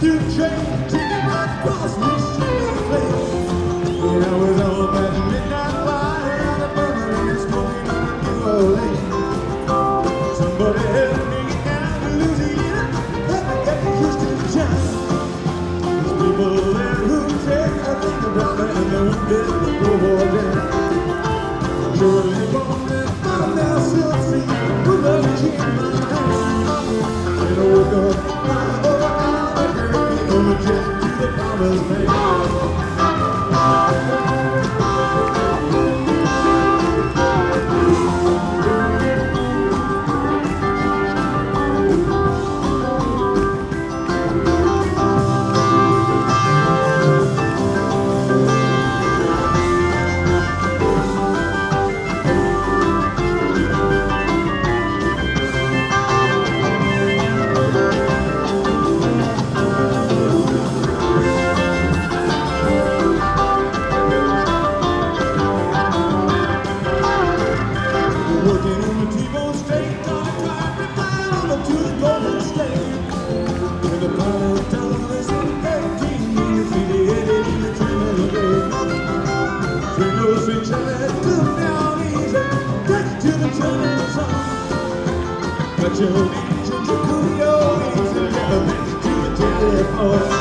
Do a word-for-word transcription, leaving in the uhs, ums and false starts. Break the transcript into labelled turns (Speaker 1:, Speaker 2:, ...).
Speaker 1: through the train, taking right across Mississippi Plain. When I was on that midnight ride around the burner and smoking on New Orleans. Somebody help me get down to Louisiana, help me get to Houston town. There's people there who care, I think about me, and they won't let the poor boy down. Sure live on that mountain down Silver Sea, with a key in my hand. And I woke up, I over Albuquerque, on the jet to the promised land. Working on the T-bone state, on a carpet mile on up to the Golden State. And the pilot told us in thirteen years he headed in the train of the day. Train goes straight shot, come down easy, get to the turning sun. Got your engine, your coolio, easy, never make it to the telephone.